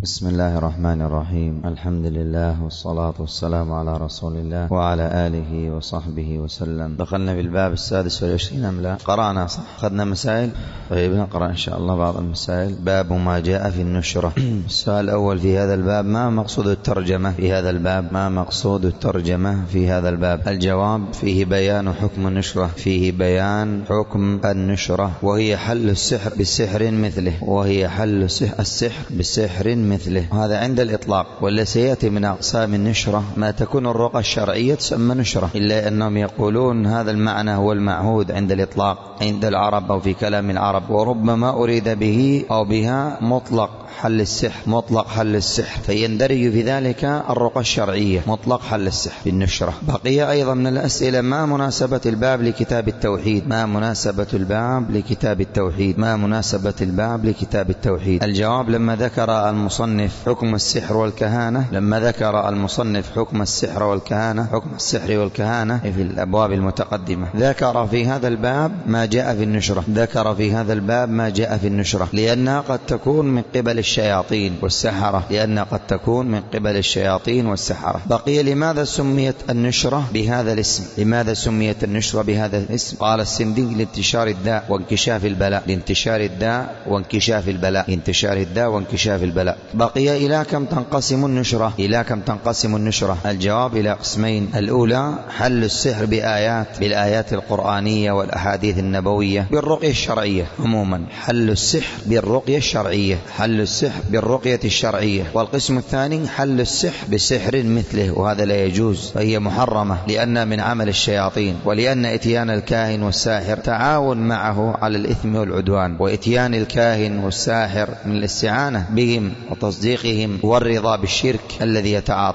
بسم الله الرحمن الرحيم. الحمد لله والصلاة والسلام على رسول الله وعلى آله وصحبه وسلم. دخلنا في الباب 26 أم لا؟ قرأنا صح؟ أخذنا مسائل؟ طيب نقرأ إن شاء الله بعض المسائل. باب ما جاء في النشرة. السؤال الأول في هذا الباب: ما مقصود الترجمة في هذا الباب؟ ما مقصود الترجمة في هذا الباب؟ الجواب: فيه بيان حكم النشرة، فيه بيان حكم النشرة، وهي حل السحر بسحر مثله، وهي حل السحر بسحر مثله. هذا عند الإطلاق، ولا سيأتي من أقسام النشرة ما تكون الرقى الشرعية تسمى نشرة، إلا أنهم يقولون هذا المعنى هو المعهود عند الإطلاق عند العرب أو في كلام العرب، وربما أريد به أو بها مطلق حل السحر، مطلق حل السحر، فيندرج في ذلك الرقى الشرعية، مطلق حل السحر بالنشرة. بقي أيضا من الأسئلة: ما مناسبة الباب لكتاب التوحيد؟ ما مناسبة الباب لكتاب التوحيد؟ ما مناسبة الباب لكتاب التوحيد؟ الجواب: لما ذكر المصنف حكم السحر والكهانة، لما ذكر المصنف حكم السحر والكهانة، حكم السحر والكهانة في الأبواب المتقدمة، ذكر في هذا الباب ما جاء في النشرة، ذكر في هذا الباب ما جاء في النشرة، لأنها قد تكون من قبل الشياطين والسحرة، لأنها قد تكون من قبل الشياطين والسحرة. بقي: لماذا سميت النشرة بهذا الاسم؟ لماذا سميت النشرة بهذا الاسم؟ قال السندي: لانتشار الداء وانكشاف البلاء، لانتشار الداء وانكشاف البلاء، انتشار الداء وانكشاف البلاء. بقي: إلى كم تنقسم النشرة؟ إلى كم تنقسم النشرة؟ الجواب: إلى قسمين. الأولى حل السحر بالآيات القرآنية والأحاديث النبوية بالرقية الشرعية عموما، حل السحر بالرقية الشرعية، حل السحر بالرقية الشرعية. والقسم الثاني حل السحر بسحر مثله، وهذا لا يجوز، فهي محرمة لأن من عمل الشياطين، ولأن إتيان الكاهن والساحر تعاون معه على الإثم والعدوان، وإتيان الكاهن والساحر من الاستعانة بهم وتصديقهم والرضا بالشرك الذي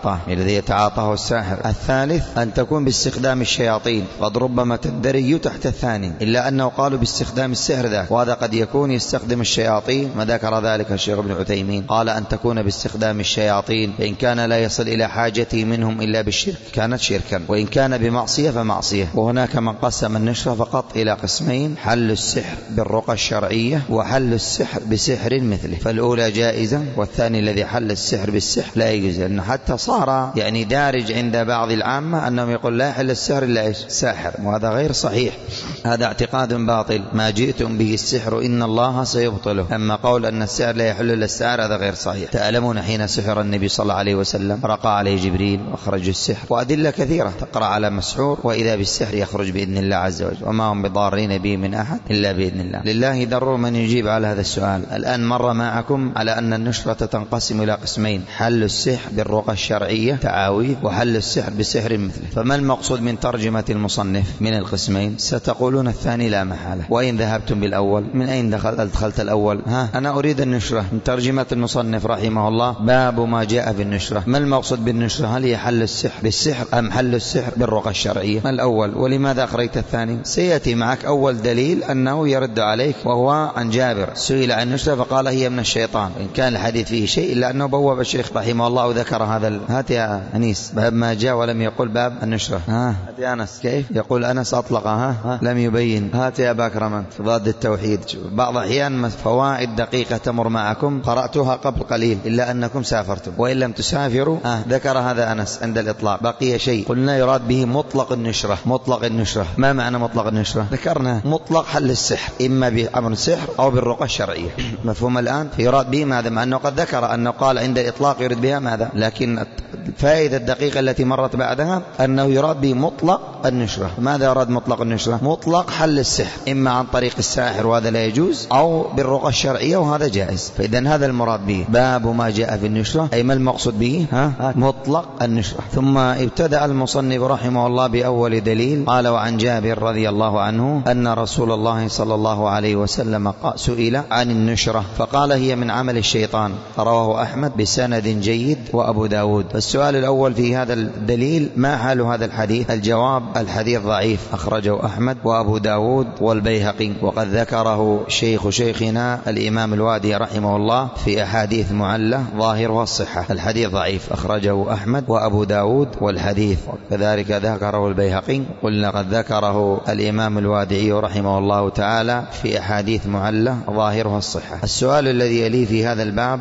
يتعاطاه الساحر. الثالث أن تكون باستخدام الشياطين، قد ربما تندرج تحت الثاني، إلا أنه قالوا باستخدام السحر ذاك، وهذا قد يكون يستخدم الشياطين، ما ذكر ذلك الشيخ ابن عثيمين، قال أن تكون باستخدام الشياطين، فإن كان لا يصل إلى حاجته منهم إلا بالشرك كانت شركا، وإن كان بمعصية فمعصية. وهناك من قسم النشرة فقط إلى قسمين: حل السحر بالرقى الشرعية وحل السحر بسحر مثله. فالأولى جائزة، والثاني الذي حل السحر بالسحر لا يجوز، لأنه حتى صار دارج عند بعض العامة أنهم يقول لا يحل السحر إلا ساحر، وهذا غير صحيح، هذا اعتقاد باطل. ما جئتم به السحر إن الله سيبطله. أما قول أن السحر لا يحل إلا السحر هذا غير صحيح. تعلمون حين سحر النبي صلى الله عليه وسلم رقى عليه جبريل وأخرج السحر، وأدلة كثيرة تقرأ على مسحور وإذا بالسحر يخرج بإذن الله عز وجل، وما هم بضارين به من أحد إلا بإذن الله. لله در من يجيب على هذا السؤال. الآن مر معكم على أن النشرة تنقسم إلى قسمين: حل السحر بالرقى الشرعية تعاويذ، وحل السحر بسحر مثله. فما المقصود من ترجمة المصنف من القسمين؟ ستقولون الثاني لا محالة. وإن ذهبتم بالأول من أين دخلت الأول؟ أنا أريد النشرة من ترجمة المصنف رحمه الله: باب ما جاء في النشرة. ما المقصود بالنشرة؟ هل هي حل السحر بالسحر أم حل السحر بالرقى الشرعية؟ ما الأول؟ ولماذا أخرجت الثاني؟ سيأتي معك أول دليل أنه يرد عليك، وهو عن جابر سئل عن النشرة فقال هي من الشيطان، إن كان الحديث فيه شيء إلا أنه بواب الشيخ رحمه الله وذكر هذا. هات يا أنيس باب ما جاء ولم يقول باب النشرة. هات يا أنس، كيف يقول أنس أطلقها لم يبين. هات يا باكرمان ضد التوحيد. بعض أحيان فوائد دقيقة تمر معكم قرأتها قبل قليل، إلا أنكم سافرتم، وإن لم تسافروا ذكر هذا أنس عند الإطلاق. بقي شيء قلنا يراد به مطلق النشرة. مطلق النشرة ما معنى مطلق النشرة؟ ذكرنا مطلق حل السحر، إما بأمر السحر أو بالرقى الشرعية. مفهوم الآن؟ يراد به ماذا؟ مع أنه قد ذكر أنه قال عند الإطلاق يريد بها ماذا، لكن الفائدة الدقيقة التي مرت بعدها أنه يراد به مطلق النشرة. ماذا يراد مطلق النشرة؟ مطلق حل السحر، إما عن طريق الساحر وهذا لا يجوز، أو بالرقى الشرعية وهذا جائز. فإذا هذا المراد به باب ما جاء في النشرة، أي ما المقصود به؟ مطلق النشرة. ثم ابتدأ المصنف رحمه الله بأول دليل، قال: وعن جابر رضي الله عنه أن رسول الله صلى الله عليه وسلم سئل عن النشرة فقال هي من عمل الشيطان، رواه أحمد بسند جيد وأبو داود. فالسؤال الأول في هذا الدليل: ما حال هذا الحديث؟ الجواب: الحديث ضعيف، أخرجه أحمد وأبو داود والبيهقي، وقد ذكره شيخنا الإمام الوادي رحمه الله في أحاديث معلة ظاهرها الصحة. الحديث ضعيف، أخرجه أحمد وأبو داود والحديث، وكذلك ذكره البيهقي. قلنا قد ذكره الإمام الوادي رحمه الله تعالى في أحاديث معلة ظاهرها الصحة. السؤال الذي يلي في هذا الباب: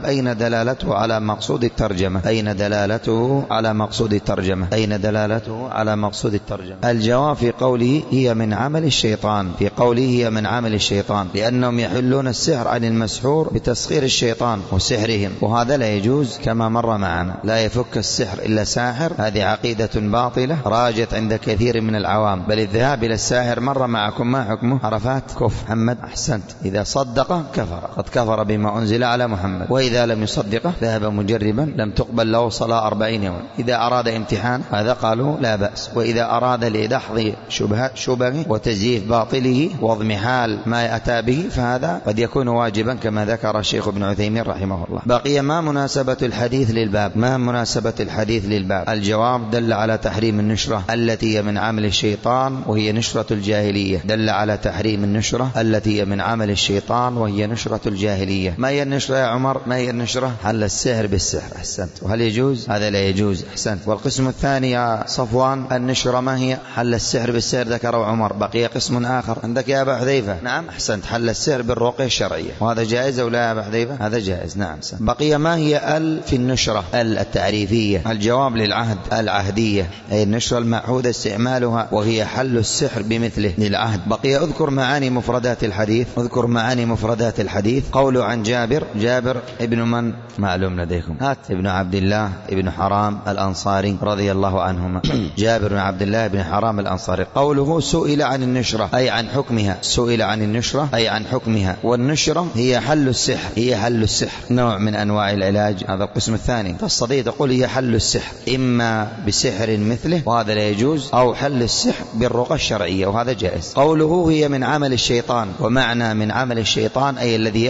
أين دلالته على مقصود الترجمة؟ أين دلالته على مقصود الترجمة؟ أين دلالته على مقصود الترجمة؟ الجواب في قوله هي من عمل الشيطان، في قوله هي من عمل الشيطان، لأنهم يحلون السحر عن المسحور بتسخير الشيطان وسحرهم، وهذا لا يجوز كما مر معنا. لا يفك السحر إلا ساحر، هذه عقيدة باطلة راجت عند كثير من العوام، بل الذهاب إلى الساحر مر معكم ما حكمه؟ عرفات كفر. محمد أحسنت، إذا صدق كفر، قد كفر بما أنزل على محمد، وإذا لم يصدقه ذهب مجربا لم تقبل له صلاة 40 يوما. إذا أراد امتحان هذا قالوا لا بأس، وإذا أراد لدحض شبهه وتزييف باطله واضمحال ما أتى به فهذا قد يكون واجبا كما ذكر الشيخ ابن عثيمين رحمه الله. بقي ما مناسبة الحديث للباب؟ ما مناسبة الحديث للباب؟ الجواب دل على تحريم النشرة التي هي من عمل الشيطان وهي نشرة الجاهلية، دل على تحريم النشرة التي هي من عمل الشيطان وهي نشرة الجاهلية. ما هي النشرة يا عمر؟ ما هي النشرة؟ حل السحر بالسحر. أحسنت. وهل يجوز؟ هذا لا يجوز. أحسنت. والقسم الثاني يا صفوان النشرة ما هي؟ حل السحر بالسحر ذكره عمر. بقي قسم آخر عندك يا أبا حذيفة. نعم أحسنت، حل السحر بالرقية الشرعية، وهذا جائز أو لا يا أبا حذيفة؟ هذا جائز. نعم. بقي ما هي في النشرة التعريفية؟ الجواب للعهد العهدية، أي النشرة المعهودة استعمالها وهي حل السحر بمثله للعهد. بقي أذكر معاني مفردات الحديث. أذكر معاني مفردات الحديث. قوله عن جابر ابن من معلوم لديكم؟ هات ابن عبد الله ابن حرام الأنصاري رضي الله عنهما. جابر بن عبد الله بن حرام الأنصاري. قوله سئل عن النشرة أي عن حكمها، سئل عن النشرة أي عن حكمها، والنشرة هي حل السحر، هي حل السحر، نوع من أنواع العلاج. هذا القسم الثاني. تستطيع تقول هي حل السحر إما بسحر مثله وهذا لا يجوز، أو حل السحر بالرقى الشرعية وهذا جائز. قوله هي من عمل الشيطان، ومعنى من عمل الشيطان أي الذي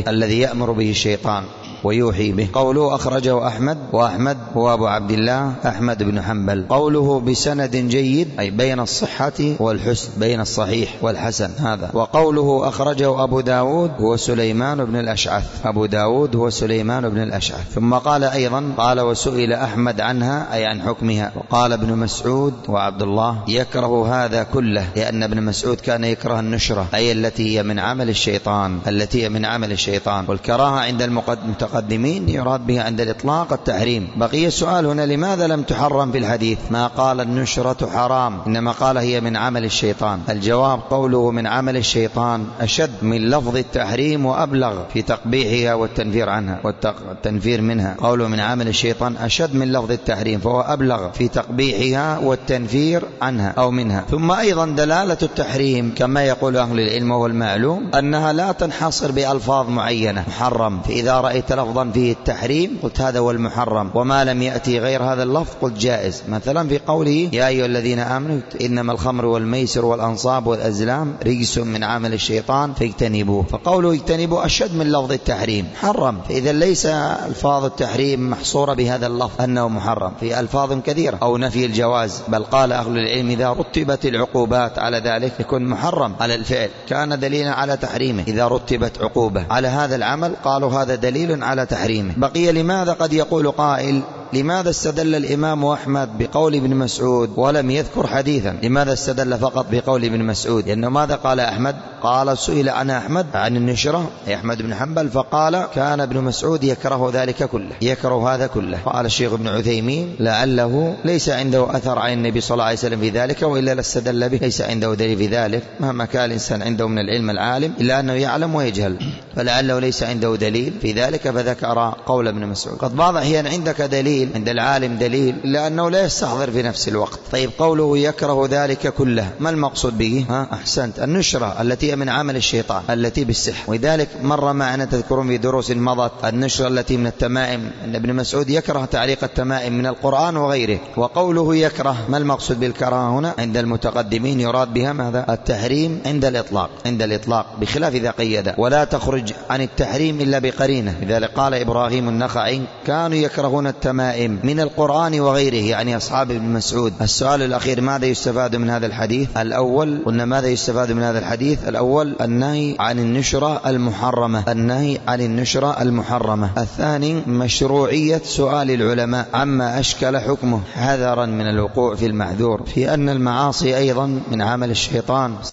يأمر به الشيطان ويوحي به. قوله أخرجه أحمد، وأحمد هو أبو عبد الله أحمد بن حنبل. قوله بسند جيد أي بين الصحة والحسن، بين الصحيح والحسن هذا. وقوله أخرجه أبو داود هو سليمان بن الأشعث، أبو داود هو سليمان بن الأشعث. ثم قال أيضا قال وسئل أحمد عنها أي عن حكمها. وقال ابن مسعود وعبد الله يكره هذا كله، لأن ابن مسعود كان يكره النشرة أي التي هي من عمل الشيطان، التي هي من عمل الشيطان. والكراهة عند المتقدمين يراد بها عند الإطلاق التحريم. بقي السؤال هنا لماذا لم تحرم في الحديث؟ ما قال النشرة حرام، إنما قال هي من عمل الشيطان. الجواب قوله من عمل الشيطان أشد من لفظ التحريم وأبلغ في تقبيحها والتنفير عنها والتنفير منها. قوله من عمل الشيطان أشد من لفظ التحريم فهو أبلغ في تقبيحها والتنفير عنها أو منها. ثم أيضا دلالة التحريم كما يقول أهل العلم والمعلوم أنها لا تنحصر بألفاظ معينة محرم، فإذا رأيت لفظا فيه التحريم قلت هذا هو المحرم، وما لم يأتي غير هذا اللفظ قلت جائز. مثلا في قوله يا أيها الذين آمنوا إنما الخمر والميسر والأنصاب والأزلام رجس من عمل الشيطان فاجتنبوه، فقوله اجتنبوه أشد من لفظ التحريم حرم. فإذا ليس ألفاظ التحريم محصورة بهذا اللفظ أنه محرم، في ألفاظ كثيرة أو نفي الجواز، بل قال أهل العلم إذا رتبت العقوبات على ذلك يكون محرم على الفعل، كان دليلا على تحريمه. إذا رتبت عقوبة على هذا العمل قالوا هذا دليل على تحريمه. بقي لماذا قد يقول قائل لماذا استدل الإمام أحمد بقول ابن مسعود ولم يذكر حديثا؟ لماذا استدل فقط بقول ابن مسعود؟ لأنه ماذا قال أحمد؟ قال سئل عن أحمد عن النشرة أحمد بن حنبل فقال كان ابن مسعود يكره ذلك كله، يكره هذا كله. قال الشيخ ابن عثيمين لعله ليس عنده أثر عن النبي صلى الله عليه وسلم في ذلك، وإلا لاستدل به، ليس عنده دليل في ذلك مهما كان الإنسان عنده من العلم العالم إلا أنه يعلم ويجهل، فلعله ليس عنده دليل في ذلك فذكر قول ابن مسعود. قد بعض أحيان عندك دليل عند العالم دليل إلا أنه لا يستحضر في نفس الوقت. طيب قوله يكره ذلك كله ما المقصود به؟ أحسنت، النشرة التي من عمل الشيطان التي بالسحر، ولذلك مر معنا تذكرون في دروس مضت النشرة التي من التمائم أن ابن مسعود يكره تعليق التمائم من القرآن وغيره. وقوله يكره ما المقصود بالكراهة هنا؟ عند المتقدمين يراد بها ماذا؟ التحريم عند الإطلاق، عند الإطلاق بخلاف إذا قيد، ولا تخرج عن التحريم إلا بقرينة. لذلك قال إبراهيم النخعي كانوا يكرهون التمائم من القرآن وغيره، يعني أصحاب ابن مسعود. السؤال الأخير ماذا يستفاد من هذا الحديث؟ الأول قلنا ماذا يستفاد من هذا الحديث؟ الأول النهي عن النشرة المحرمة، النهي عن النشرة المحرمة. الثاني مشروعية سؤال العلماء عما أشكل حكمه حذرا من الوقوع في المحذور، في أن المعاصي أيضا من عمل الشيطان.